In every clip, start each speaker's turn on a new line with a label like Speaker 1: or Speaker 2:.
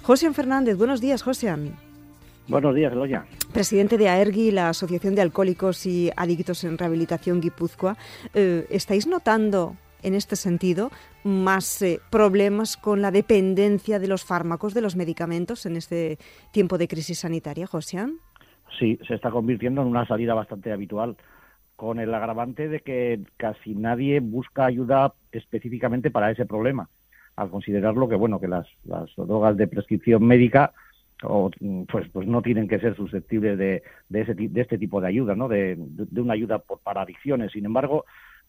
Speaker 1: Josean Fernández, buenos días, Josean.
Speaker 2: Buenos días, Eloya.
Speaker 1: Presidente de AERGI, la Asociación de Alcohólicos y Adictos en Rehabilitación Guipúzcoa. ¿Estáis notando en este sentido más problemas con la dependencia de los fármacos, de los medicamentos en este tiempo de crisis sanitaria, Josean?
Speaker 2: Sí, se está convirtiendo en una salida bastante habitual, con el agravante de que casi nadie busca ayuda específicamente para ese problema, al considerarlo que que las drogas de prescripción médica pues no tienen que ser susceptibles de este tipo de ayuda, ¿no? De una ayuda para adicciones. Sin embargo,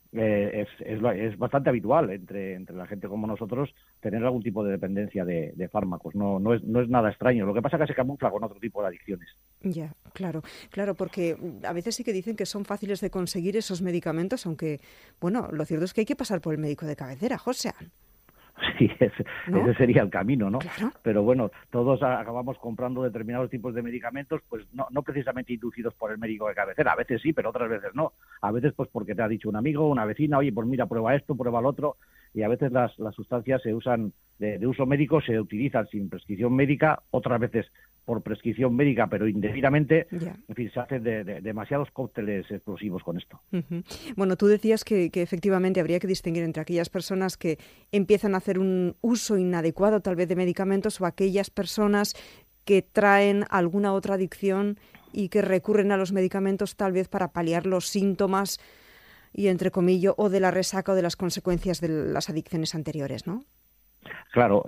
Speaker 2: es bastante habitual entre la gente como nosotros tener algún tipo de dependencia de fármacos. No es nada extraño. Lo que pasa es que se camufla con otro tipo de adicciones.
Speaker 1: Ya, claro, porque a veces sí que dicen que son fáciles de conseguir esos medicamentos, aunque, lo cierto es que hay que pasar por el médico de cabecera, Josean.
Speaker 2: Sí, ese sería el camino, ¿no?
Speaker 1: Claro.
Speaker 2: Pero todos acabamos comprando determinados tipos de medicamentos, pues no precisamente inducidos por el médico de cabecera. A veces sí, pero otras veces no. A veces pues porque te ha dicho un amigo, una vecina, oye, pues mira, prueba esto, prueba lo otro. Y a veces las sustancias se usan de uso médico, se utilizan sin prescripción médica, otras veces por prescripción médica, pero indebidamente.
Speaker 1: Ya.
Speaker 2: En fin, se hacen demasiados cócteles explosivos con esto.
Speaker 1: Uh-huh. Bueno, tú decías que efectivamente habría que distinguir entre aquellas personas que empiezan a hacer un uso inadecuado tal vez de medicamentos o aquellas personas que traen alguna otra adicción y que recurren a los medicamentos tal vez para paliar los síntomas y entre comillas o de la resaca o de las consecuencias de las adicciones anteriores, ¿no?
Speaker 2: Claro,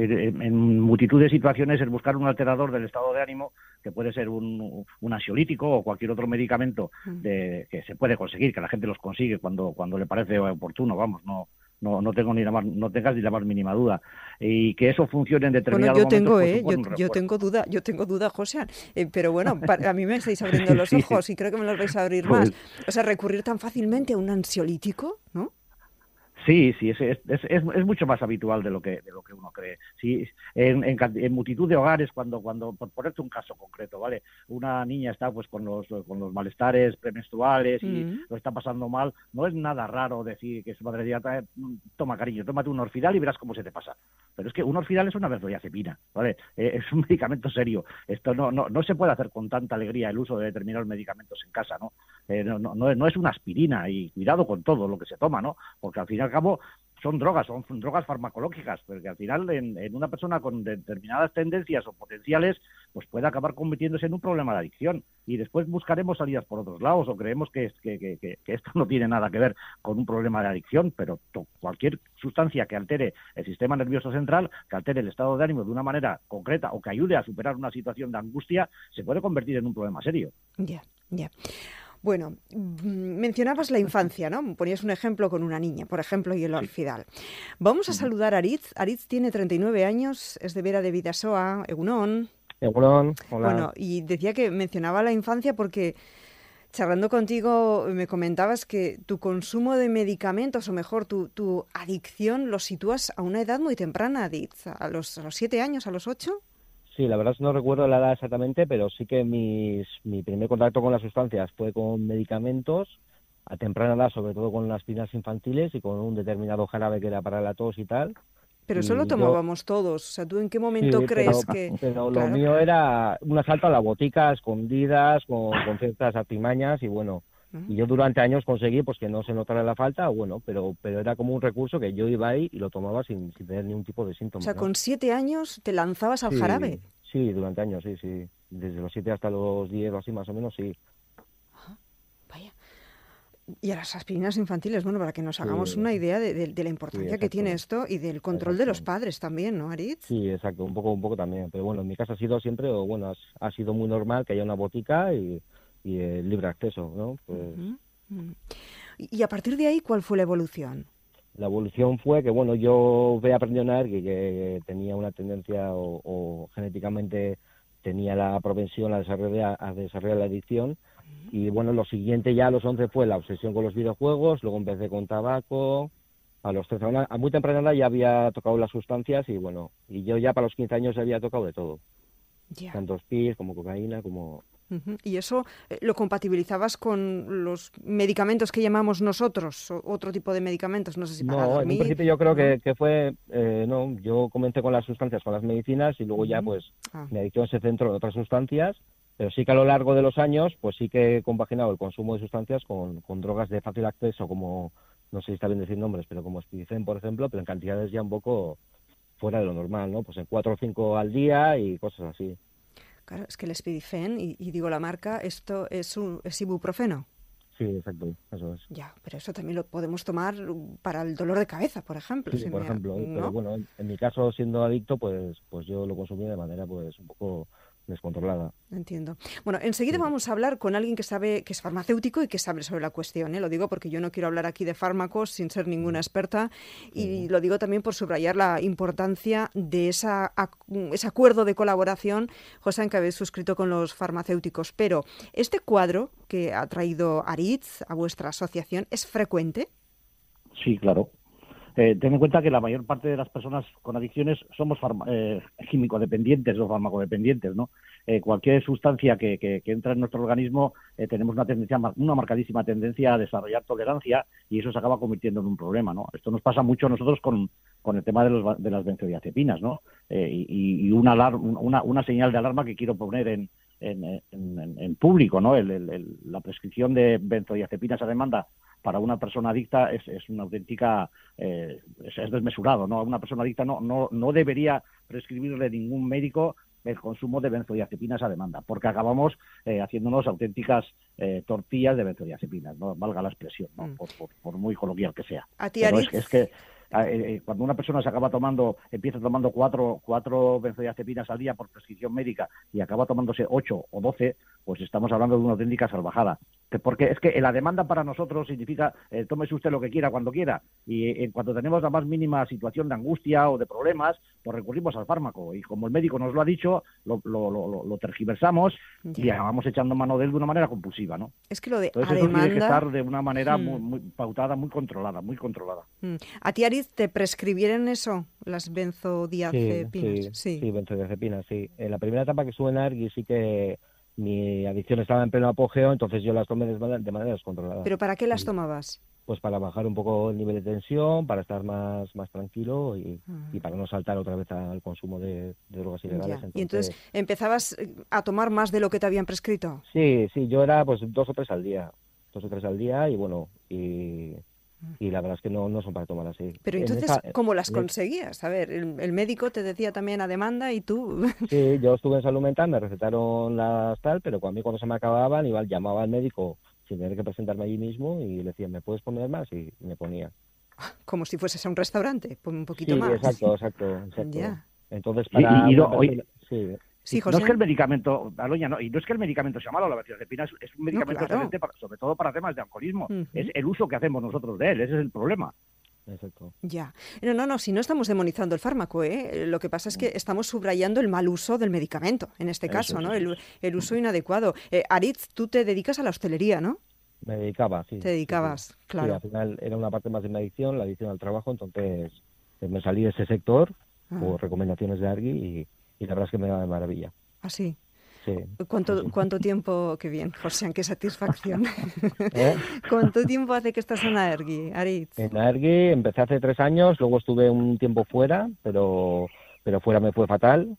Speaker 2: en multitud de situaciones el buscar un alterador del estado de ánimo, que puede ser un ansiolítico o cualquier otro medicamento que se puede conseguir, que la gente los consigue cuando le parece oportuno, no tengas ni la más mínima duda. Y que eso funcione en determinados momentos.
Speaker 1: Yo tengo duda, Josean, pero a mí me estáis abriendo los ojos y creo que me los vais a abrir más. O sea, recurrir tan fácilmente a un ansiolítico, ¿no?
Speaker 2: Sí, es mucho más habitual de lo que uno cree. Sí, en multitud de hogares, cuando por ponerte un caso concreto, ¿vale? Una niña está pues con los malestares premenstruales y lo está pasando mal, no es nada raro decir que su madre diga, toma cariño, tómate un Orfidal y verás cómo se te pasa. Pero es que un Orfidal es una benzodiazepina, ¿vale? Es un medicamento serio. Esto no se puede hacer con tanta alegría el uso de determinados medicamentos en casa, ¿no? No es una aspirina, y cuidado con todo lo que se toma, ¿no? Porque al final cabo son drogas farmacológicas, porque al final en una persona con determinadas tendencias o potenciales pues puede acabar convirtiéndose en un problema de adicción y después buscaremos salidas por otros lados o creemos que esto no tiene nada que ver con un problema de adicción, pero cualquier sustancia que altere el sistema nervioso central, que altere el estado de ánimo de una manera concreta o que ayude a superar una situación de angustia, se puede convertir en un problema serio.
Speaker 1: Ya. Bueno, mencionabas la infancia, ¿no? Ponías un ejemplo con una niña, por ejemplo, y el Orfidal. Vamos a saludar a Aritz. Aritz tiene 39 años, es de Vera de Bidasoa, Egunon.
Speaker 3: Egunon, hola.
Speaker 1: Bueno, y decía que mencionaba la infancia porque charlando contigo me comentabas que tu consumo de medicamentos, o mejor, tu adicción, lo sitúas a una edad muy temprana, Aritz, a los 7 años, a los 8.
Speaker 3: Sí, la verdad es que no recuerdo la edad exactamente, pero sí que mi primer contacto con las sustancias fue con medicamentos a temprana edad, sobre todo con las aspirinas infantiles y con un determinado jarabe que era para la tos y tal.
Speaker 1: Pero eso lo tomábamos todos. O sea, ¿tú en qué momento crees que...?
Speaker 3: Pero
Speaker 1: claro.
Speaker 3: Lo mío era un asalto a la botica, escondidas, con ciertas artimañas y y yo durante años conseguí pues que no se notara la falta, pero era como un recurso que yo iba ahí y lo tomaba sin tener ningún tipo de síntomas.
Speaker 1: O sea, con 7 años te lanzabas al jarabe.
Speaker 3: Sí, durante años, sí. Desde los 7 hasta los 10 o así más o menos, sí.
Speaker 1: Ajá, vaya. Y a las aspirinas infantiles, para que nos hagamos una idea de la importancia que tiene esto y del control de los padres también, ¿no, Aritz?
Speaker 3: Sí, exacto, un poco también. Pero en mi casa ha sido siempre, ha sido muy normal que haya una botica y el libre acceso, ¿no? Pues...
Speaker 1: Y a partir de ahí, ¿cuál fue la evolución?
Speaker 3: La evolución fue que, yo había aprendido a ver que tenía una tendencia o genéticamente tenía la propensión a desarrollar la adicción. Y, lo siguiente ya a los 11 fue la obsesión con los videojuegos, luego empecé con tabaco. A los 13, a muy temprana edad ya había tocado las sustancias y yo ya para los 15 años había tocado de todo.
Speaker 1: Ya.
Speaker 3: Tanto speed como cocaína, como...
Speaker 1: ¿Y eso lo compatibilizabas con los medicamentos que llamamos nosotros, o otro tipo de medicamentos? No sé si para
Speaker 3: No, en un
Speaker 1: dormir.
Speaker 3: principio yo creo
Speaker 1: ¿No?
Speaker 3: que fue, no, yo comencé con las sustancias, con las medicinas, y luego ya pues
Speaker 1: Ah,
Speaker 3: mi adicción se centró en otras sustancias, pero sí que a lo largo de los años pues sí que he compaginado el consumo de sustancias con drogas de fácil acceso, como, no sé si está bien decir nombres, pero como Spidifen, por ejemplo, pero en cantidades ya un poco fuera de lo normal, ¿no? Pues en 4 o 5 al día y cosas así.
Speaker 1: claro, es que el Spidifen, y digo la marca, esto es ibuprofeno.
Speaker 3: Sí, exacto, eso es.
Speaker 1: Ya, pero eso también lo podemos tomar para el dolor de cabeza, por ejemplo,
Speaker 3: Sí, por ejemplo, pero
Speaker 1: ¿no?
Speaker 3: bueno, en mi caso, siendo adicto, pues yo lo consumí de manera pues un poco descontrolada.
Speaker 1: Entiendo. Bueno, enseguida
Speaker 3: Sí.
Speaker 1: vamos a hablar con alguien que sabe, que es farmacéutico y que sabe sobre la cuestión, ¿eh? Lo digo porque yo no quiero hablar aquí de fármacos sin ser ninguna experta, y
Speaker 3: Sí.
Speaker 1: lo digo también por subrayar la importancia de ese acuerdo de colaboración, José, que habéis suscrito con los farmacéuticos. Pero este cuadro que ha traído Aritz a vuestra asociación, ¿es frecuente?
Speaker 2: Sí, claro. Ten en cuenta que la mayor parte de las personas con adicciones somos químico-dependientes o farmacodependientes, ¿no? Cualquier sustancia que entra en nuestro organismo, tenemos una marcadísima tendencia a desarrollar tolerancia, y eso se acaba convirtiendo en un problema, ¿no? Esto nos pasa mucho a nosotros con el tema de las benzodiazepinas, ¿no? Y una señal de alarma que quiero poner en público, ¿no? La prescripción de benzodiazepinas a demanda para una persona adicta es una auténtica, es desmesurado, ¿no? A una persona adicta no debería prescribirle ningún médico el consumo de benzodiazepinas a demanda, porque acabamos haciéndonos auténticas tortillas de benzodiazepinas, no valga la expresión, ¿no? Por muy coloquial que sea.
Speaker 1: A ti,
Speaker 2: Pero
Speaker 1: Aritz.
Speaker 2: es que cuando una persona empieza tomando cuatro benzodiazepinas al día por prescripción médica y acaba tomándose 8 o 12, pues estamos hablando de una auténtica salvajada. Porque es que la demanda para nosotros significa tómese usted lo que quiera cuando quiera, y en cuanto tenemos la más mínima situación de angustia o de problemas, pues recurrimos al fármaco, y como el médico nos lo ha dicho, lo tergiversamos y
Speaker 1: Ya.
Speaker 2: acabamos echando mano de él de una manera compulsiva, ¿no?
Speaker 1: Es que lo de
Speaker 2: Entonces
Speaker 1: a
Speaker 2: eso tiene que
Speaker 1: demanda.
Speaker 2: estar de una manera muy pautada, muy controlada, muy controlada.
Speaker 1: ¿A ti, Aritz, te prescribieron eso, las
Speaker 3: Sí,
Speaker 1: benzodiazepinas?
Speaker 3: sí,
Speaker 1: Sí.
Speaker 3: sí, benzodiazepinas, sí. En la primera etapa que estuve en ARGI sí que mi adicción estaba en pleno apogeo, entonces yo las tomé de manera descontrolada.
Speaker 1: ¿Pero para qué las
Speaker 3: Y,
Speaker 1: tomabas?
Speaker 3: pues para bajar un poco el nivel de tensión, para estar más tranquilo y
Speaker 1: Ah,
Speaker 3: para no saltar otra vez al consumo de drogas ilegales.
Speaker 1: ya. Y entonces
Speaker 3: Entonces,
Speaker 1: empezabas a tomar más de lo que te habían prescrito.
Speaker 3: sí, yo era pues 2 o 3 al día y bueno, y la verdad es que no son para tomar así.
Speaker 1: Pero
Speaker 3: En
Speaker 1: entonces,
Speaker 3: esa,
Speaker 1: ¿cómo las
Speaker 3: en es-
Speaker 1: conseguías? A ver, el médico te decía también a demanda y tú...
Speaker 3: Sí, yo estuve en salud mental, me recetaron las tal, pero a mí cuando se me acababan, igual llamaba al médico sin tener que presentarme allí mismo y le decía, ¿me puedes poner más? Y me ponía.
Speaker 1: como si fueses a un restaurante, pon un poquito
Speaker 3: Sí,
Speaker 1: más.
Speaker 3: exacto.
Speaker 1: Ya.
Speaker 3: Entonces,
Speaker 2: Y,
Speaker 3: para
Speaker 2: y
Speaker 3: una
Speaker 2: no,
Speaker 3: persona, sí,
Speaker 1: Sí,
Speaker 2: no es que
Speaker 1: José.
Speaker 2: el medicamento, Aloña, no, y no es que el medicamento sea malo, la benzodiazepina es un
Speaker 1: No,
Speaker 2: medicamento
Speaker 1: claro.
Speaker 2: excelente, sobre todo para temas de alcoholismo. Es
Speaker 1: Ujú.
Speaker 2: el uso que hacemos nosotros de él, ese es el problema.
Speaker 3: exacto.
Speaker 1: Ya. No, si no estamos demonizando el fármaco, ¿eh? Lo que pasa es que estamos subrayando el mal uso del medicamento, en este
Speaker 2: Eso
Speaker 1: caso,
Speaker 2: es,
Speaker 1: ¿no?
Speaker 2: eso es.
Speaker 1: El uso inadecuado. Aritz, tú te dedicas a la hostelería, ¿no?
Speaker 3: Me dedicaba,
Speaker 1: Te
Speaker 3: sí.
Speaker 1: dedicabas,
Speaker 3: Sí, al
Speaker 1: claro.
Speaker 3: final era una parte más de mi adicción, la adicción al trabajo, entonces me salí de ese sector
Speaker 1: Ah,
Speaker 3: por recomendaciones de Argui y la verdad es que me da de maravilla.
Speaker 1: así.
Speaker 3: Sí, sí, sí.
Speaker 1: ¿Cuánto tiempo? Qué bien, José, qué satisfacción.
Speaker 3: ¿Eh?
Speaker 1: ¿Cuánto tiempo hace que estás en Aergi, Aritz?
Speaker 3: En Aergi empecé hace 3 años, luego estuve un tiempo fuera, pero fuera me fue fatal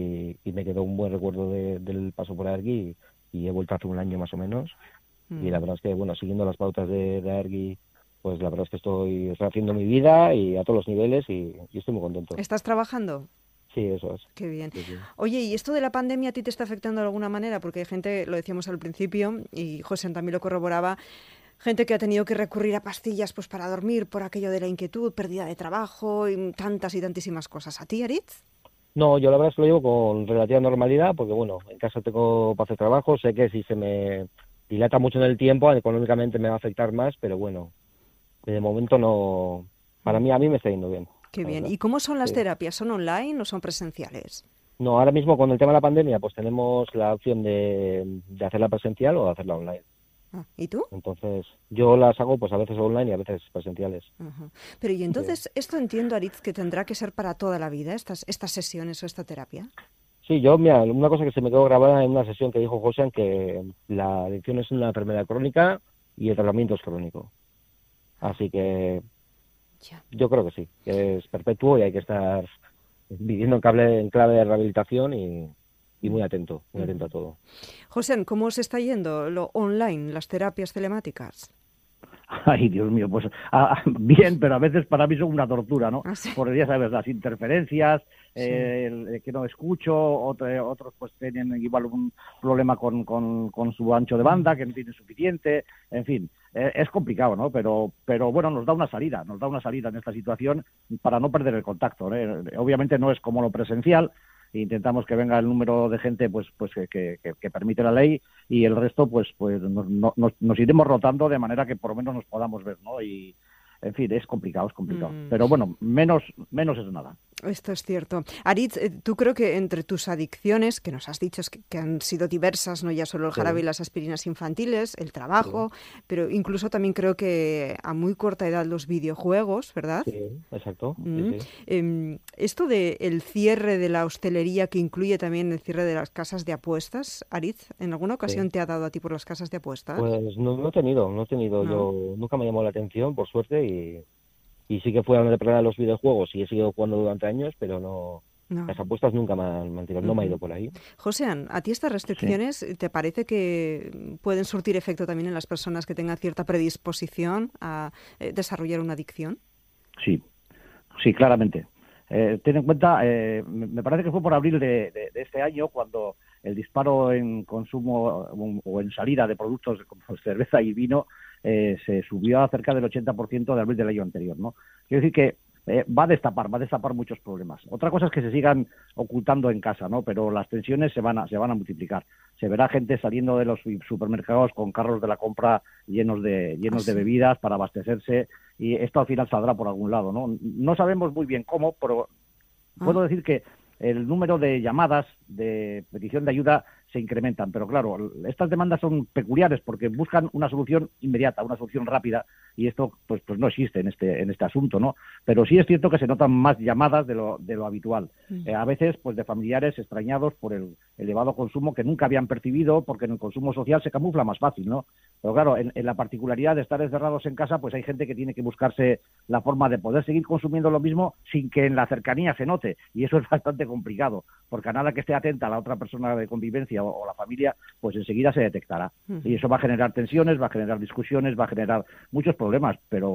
Speaker 3: y me quedó un buen recuerdo del paso por Aergi y he vuelto hace un año más o menos. Y la verdad es que, bueno, siguiendo las pautas de Aergi, pues la verdad es que estoy rehaciendo mi vida y a todos los niveles y estoy muy contento.
Speaker 1: ¿Estás trabajando?
Speaker 3: Sí, eso es.
Speaker 1: Qué bien.
Speaker 3: Sí, sí.
Speaker 1: Oye, ¿y esto de la pandemia a ti te está afectando de alguna manera? Porque hay gente, lo decíamos al principio, y José también lo corroboraba, gente que ha tenido que recurrir a pastillas pues para dormir por aquello de la inquietud, pérdida de trabajo y tantas y tantísimas cosas. ¿A ti, Aritz?
Speaker 3: No, yo la verdad es que lo llevo con relativa normalidad porque, bueno, en casa tengo para hacer trabajo, sé que si se me dilata mucho en el tiempo, económicamente me va a afectar más, pero bueno, de momento no, a mí me está yendo bien,
Speaker 1: Qué
Speaker 3: la
Speaker 1: bien.
Speaker 3: verdad.
Speaker 1: ¿Y cómo son las
Speaker 3: Sí.
Speaker 1: terapias? ¿Son online o son presenciales?
Speaker 3: No, ahora mismo con el tema de la pandemia, pues tenemos la opción de hacerla presencial o de hacerla online.
Speaker 1: Ah, ¿y tú?
Speaker 3: Entonces, yo las hago pues a veces online y a veces presenciales.
Speaker 1: Ajá. Pero y
Speaker 3: Sí.
Speaker 1: entonces, esto entiendo, Aritz, que tendrá que ser para toda la vida, estas sesiones o esta terapia.
Speaker 3: Sí, yo, mira, una cosa que se me quedó grabada en una sesión que dijo José, que la adicción es una enfermedad crónica y el tratamiento es crónico. Así que
Speaker 1: Ya.
Speaker 3: yo creo que sí, que es perpetuo y hay que estar viviendo en clave de rehabilitación y muy atento a todo.
Speaker 1: José, ¿cómo os está yendo lo online, las terapias telemáticas?
Speaker 2: Ay, Dios mío, pues bien, pero a veces para mí son una tortura, ¿no?
Speaker 1: ¿Ah, sí?
Speaker 2: Porque ya sabes, las interferencias,
Speaker 1: Sí.
Speaker 2: que no escucho, otros pues tienen igual un problema con su ancho de banda, que no tiene suficiente, en fin, es complicado, ¿no? Pero bueno, nos da una salida en esta situación para no perder el contacto, ¿no? Obviamente no es como lo presencial. Intentamos que venga el número de gente pues que permite la ley, y el resto pues nos iremos rotando de manera que por lo menos nos podamos ver, ¿no? Y en fin, es complicado. Pero bueno, menos es nada.
Speaker 1: Esto es cierto. Aritz, tú creo que entre tus adicciones, que nos has dicho que han sido diversas, no ya solo el jarabe y las aspirinas infantiles, el trabajo, pero incluso también creo que a muy corta edad los videojuegos, ¿verdad?
Speaker 3: Sí, exacto.
Speaker 1: Esto del cierre de la hostelería, que incluye también el cierre de las casas de apuestas, Aritz, ¿en alguna ocasión te ha dado a ti por las casas de apuestas?
Speaker 3: Pues no he tenido.
Speaker 1: ¿No?
Speaker 3: Yo nunca me llamó la atención, por suerte, y sí que fue a donde de los videojuegos y he seguido jugando durante años, pero no. Las apuestas nunca me han tirado, no me ha ido por ahí.
Speaker 1: Josean, ¿a ti estas restricciones te parece que pueden surtir efecto también en las personas que tengan cierta predisposición a desarrollar una adicción?
Speaker 2: Sí, claramente. Ten en cuenta, me parece que fue por abril de este año cuando el disparo en consumo o en salida de productos como cerveza y vino se subió a cerca del 80% de abril del año anterior, ¿no? Quiero decir que va a destapar muchos problemas. Otra cosa es que se sigan ocultando en casa, ¿no? Pero las tensiones se van a multiplicar. Se verá gente saliendo de los supermercados con carros de la compra llenos de bebidas para abastecerse, y esto al final saldrá por algún lado, ¿no? No sabemos muy bien cómo, pero puedo decir que el número de llamadas de petición de ayuda se incrementan, pero claro, estas demandas son peculiares porque buscan una solución inmediata, una solución rápida, y esto pues no existe en este asunto, ¿no? Pero sí es cierto que se notan más llamadas de lo habitual, a veces pues de familiares extrañados por el elevado consumo que nunca habían percibido, porque en el consumo social se camufla más fácil, ¿no? Pero claro, en la particularidad de estar encerrados en casa, pues hay gente que tiene que buscarse la forma de poder seguir consumiendo lo mismo sin que en la cercanía se note, y eso es bastante complicado, porque a nada que esté atenta a la otra persona de convivencia o la familia, pues enseguida se detectará. Y eso va a generar tensiones, va a generar discusiones, va a generar muchos problemas, pero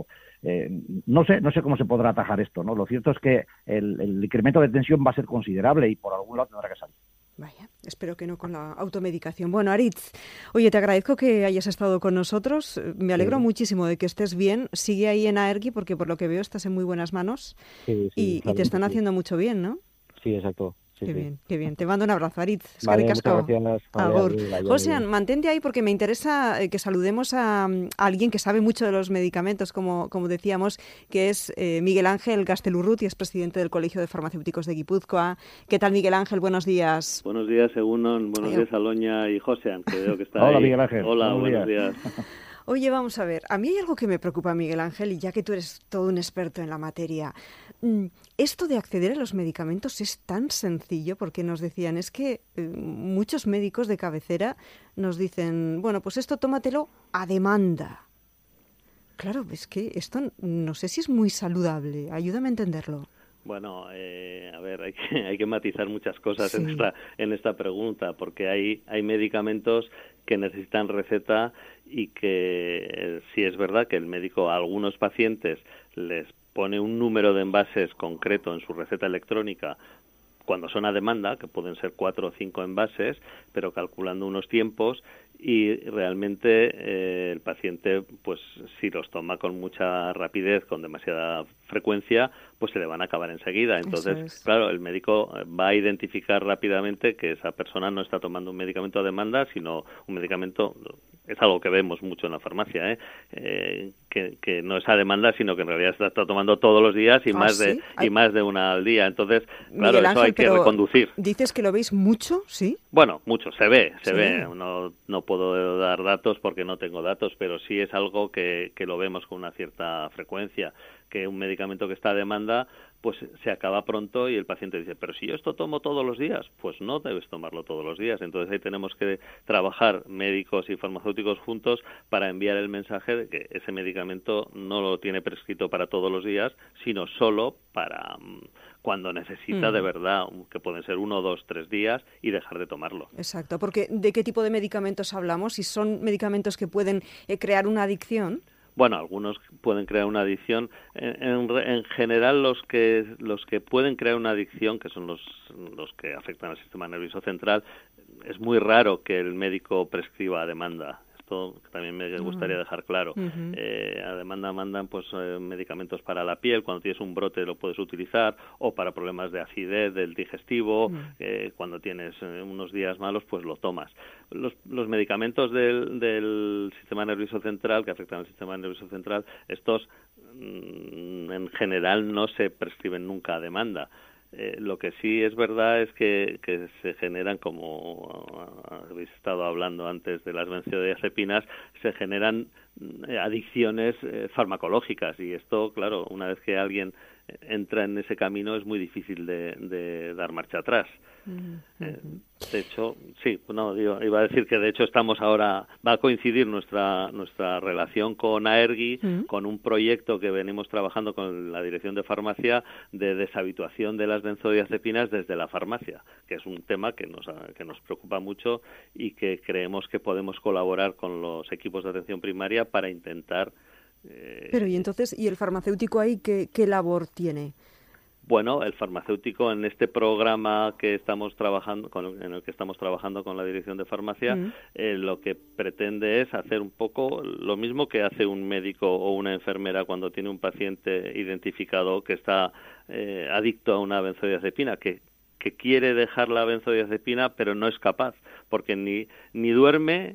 Speaker 2: no sé cómo se podrá atajar esto, ¿no? Lo cierto es que el incremento de tensión va a ser considerable y por algún lado tendrá que salir.
Speaker 1: Vaya, espero que no con la automedicación. Bueno, Aritz, oye, te agradezco que hayas estado con nosotros. Me alegro muchísimo de que estés bien. Sigue ahí en AERGui porque por lo que veo estás en muy buenas manos y te están haciendo mucho bien, ¿no?
Speaker 3: Sí, exacto. Sí,
Speaker 1: qué bien. Te mando un abrazo, Aritz.
Speaker 3: Vale, muchas gracias.
Speaker 1: Agur. Josean, mantente ahí porque me interesa que saludemos a alguien que sabe mucho de los medicamentos, como decíamos, que es Miguel Ángel Gaztelurruti, es presidente del Colegio de Farmacéuticos de Guipúzcoa. ¿Qué tal, Miguel Ángel? Buenos días.
Speaker 4: Buenos días, Egunon. Buenos días, Aloña y Josean, que veo que está
Speaker 2: Hola,
Speaker 4: ahí.
Speaker 2: Miguel Ángel.
Speaker 4: Hola, buenos días.
Speaker 1: Oye, vamos a ver, a mí hay algo que me preocupa, Miguel Ángel, y ya que tú eres todo un experto en la materia. Esto de acceder a los medicamentos es tan sencillo, porque nos decían, es que muchos médicos de cabecera nos dicen, bueno, pues esto tómatelo a demanda. Claro, es que esto no sé si es muy saludable, ayúdame a entenderlo.
Speaker 4: Bueno, a ver, hay que matizar muchas cosas en esta pregunta, porque hay medicamentos que necesitan receta y que sí es verdad que el médico a algunos pacientes les pone un número de envases concreto en su receta electrónica cuando son a demanda, que pueden ser 4 o 5 envases, pero calculando unos tiempos, y realmente el paciente, pues si los toma con mucha rapidez, con demasiada frecuencia, pues se le van a acabar enseguida. Entonces, claro, el médico va a identificar rápidamente que esa persona no está tomando un medicamento a demanda, sino un medicamento, es algo que vemos mucho en la farmacia, que no es a demanda, sino que en realidad se está tomando todos los días y más de una al día. Entonces, claro, Miguel Ángel, eso hay que reconducir.
Speaker 1: ¿Dices que lo veis mucho? ¿Sí?
Speaker 4: Bueno, mucho, se ve.
Speaker 1: Sí.
Speaker 4: No puedo dar datos porque no tengo datos, pero sí es algo que lo vemos con una cierta frecuencia, que un medicamento que está a demanda pues se acaba pronto y el paciente dice, pero si yo esto tomo todos los días, pues no debes tomarlo todos los días. Entonces ahí tenemos que trabajar médicos y farmacéuticos juntos para enviar el mensaje de que ese medicamento no lo tiene prescrito para todos los días, sino solo para cuando necesita de verdad, que pueden ser 1, 2, 3 días, y dejar de tomarlo.
Speaker 1: Exacto, porque ¿de qué tipo de medicamentos hablamos? Si son medicamentos que pueden crear una adicción.
Speaker 4: Bueno, algunos pueden crear una adicción. En general, los que pueden crear una adicción, que son los que afectan al sistema nervioso central, es muy raro que el médico prescriba a demanda. Esto también me gustaría dejar claro. A demanda mandan pues medicamentos para la piel, cuando tienes un brote lo puedes utilizar, o para problemas de acidez del digestivo, cuando tienes unos días malos pues lo tomas. Los medicamentos del sistema nervioso central, que afectan al sistema nervioso central, estos en general no se prescriben nunca a demanda. Lo que sí es verdad es que se generan, como habéis estado hablando antes de las benzodiazepinas, se generan adicciones farmacológicas, y esto, claro, una vez que alguien entra en ese camino es muy difícil de dar marcha atrás. De hecho, sí, iba a decir que de hecho estamos ahora, va a coincidir nuestra relación con AERGI, con un proyecto que venimos trabajando con la Dirección de Farmacia de deshabituación de las benzodiazepinas desde la farmacia, que es un tema que nos preocupa mucho y que creemos que podemos colaborar con los equipos de atención primaria para intentar...
Speaker 1: Pero ¿y entonces, y el farmacéutico ahí qué labor tiene?
Speaker 4: Bueno, el farmacéutico en este programa que estamos trabajando, en el que estamos trabajando con la Dirección de Farmacia, lo que pretende es hacer un poco lo mismo que hace un médico o una enfermera cuando tiene un paciente identificado que está adicto a una benzodiazepina, que quiere dejar la benzodiazepina pero no es capaz, porque ni duerme,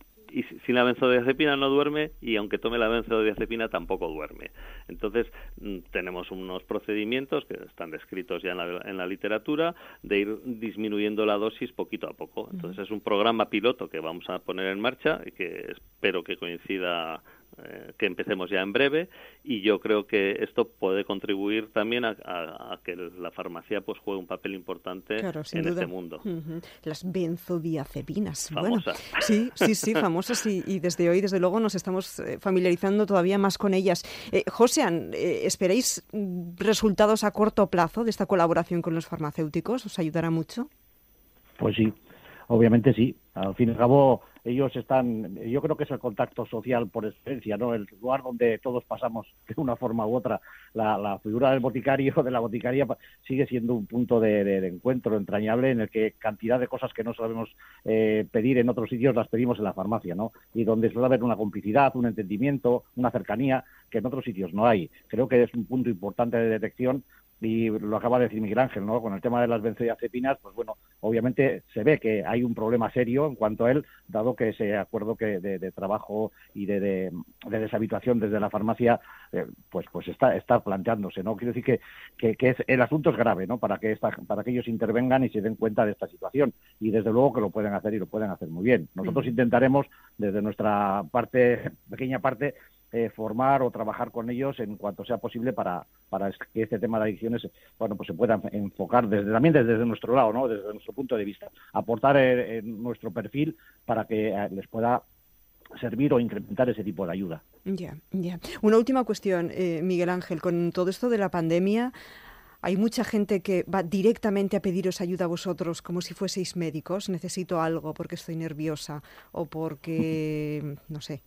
Speaker 4: y sin la benzodiazepina no duerme, y aunque tome la benzodiazepina tampoco duerme. Entonces tenemos unos procedimientos que están descritos ya en la literatura de ir disminuyendo la dosis poquito a poco. Entonces es un programa piloto que vamos a poner en marcha y que espero que coincida, que empecemos ya en breve, y yo creo que esto puede contribuir también a que la farmacia pues juegue un papel importante en este mundo.
Speaker 1: Las benzodiazepinas.
Speaker 4: Famosas.
Speaker 1: Bueno, sí, famosas, y desde hoy, desde luego, nos estamos familiarizando todavía más con ellas. Josean, ¿esperáis resultados a corto plazo de esta colaboración con los farmacéuticos? ¿Os ayudará mucho?
Speaker 2: Pues sí, obviamente sí. Al fin y al cabo, ellos están, yo creo que es el contacto social por excelencia, ¿no? El lugar donde todos pasamos de una forma u otra. La figura del boticario, de la boticaria, sigue siendo un punto de encuentro entrañable en el que cantidad de cosas que no sabemos pedir en otros sitios las pedimos en la farmacia, ¿no? Y donde suele haber una complicidad, un entendimiento, una cercanía que en otros sitios no hay. Creo que es un punto importante de detección. Y lo acaba de decir Miguel Ángel, ¿no? Con el tema de las benzodiazepinas, pues bueno, obviamente se ve que hay un problema serio en cuanto a él, dado que ese acuerdo que de trabajo y de deshabituación desde la farmacia, pues está planteándose, ¿no? Quiero decir que el asunto es grave, ¿no? Para que ellos intervengan y se den cuenta de esta situación, y desde luego que lo pueden hacer, y lo pueden hacer muy bien. Nosotros intentaremos, desde nuestra pequeña parte, formar o trabajar con ellos en cuanto sea posible para que este tema de adicciones, bueno, pues se pueda enfocar también desde nuestro lado, ¿no? Desde nuestro punto de vista, aportar en nuestro perfil para que les pueda servir o incrementar ese tipo de ayuda.
Speaker 1: Ya. Una última cuestión, Miguel Ángel, con todo esto de la pandemia, hay mucha gente que va directamente a pediros ayuda a vosotros como si fueseis médicos. Necesito algo porque estoy nerviosa o porque, no sé,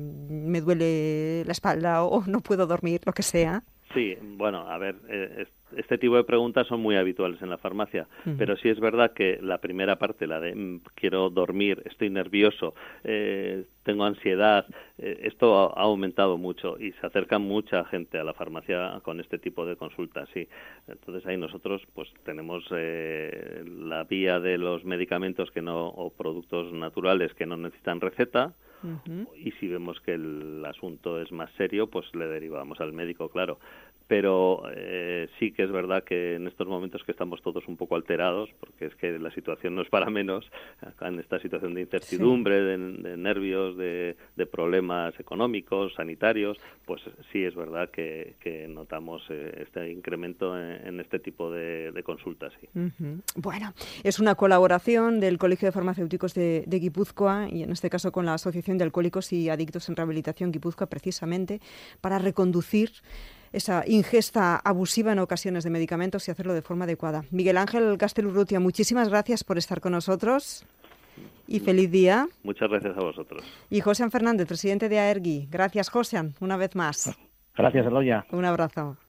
Speaker 1: me duele la espalda o no puedo dormir, lo que sea.
Speaker 4: Sí, bueno, a ver, este tipo de preguntas son muy habituales en la farmacia, pero sí es verdad que la primera parte, la de quiero dormir, estoy nervioso, tengo ansiedad, esto ha aumentado mucho y se acerca mucha gente a la farmacia con este tipo de consultas, sí. Entonces ahí nosotros pues tenemos la vía de los medicamentos o productos naturales que no necesitan receta. Y si vemos que el asunto es más serio, pues le derivamos al médico, claro. pero sí que es verdad que en estos momentos que estamos todos un poco alterados, porque es que la situación no es para menos, en esta situación de incertidumbre, de nervios, de problemas económicos, sanitarios, pues sí es verdad que notamos este incremento en este tipo de consultas. Sí.
Speaker 1: Bueno, es una colaboración del Colegio de Farmacéuticos de Guipúzcoa y en este caso con la Asociación de Alcohólicos y Adictos en Rehabilitación Guipúzcoa, precisamente para reconducir esa ingesta abusiva en ocasiones de medicamentos y hacerlo de forma adecuada. Miguel Ángel Castelurrutia, muchísimas gracias por estar con nosotros y feliz día.
Speaker 4: Muchas gracias a vosotros.
Speaker 1: Y Josean Fernández, presidente de AERGui. Gracias, Josean, una vez más.
Speaker 2: Gracias, Eloya.
Speaker 1: Un abrazo.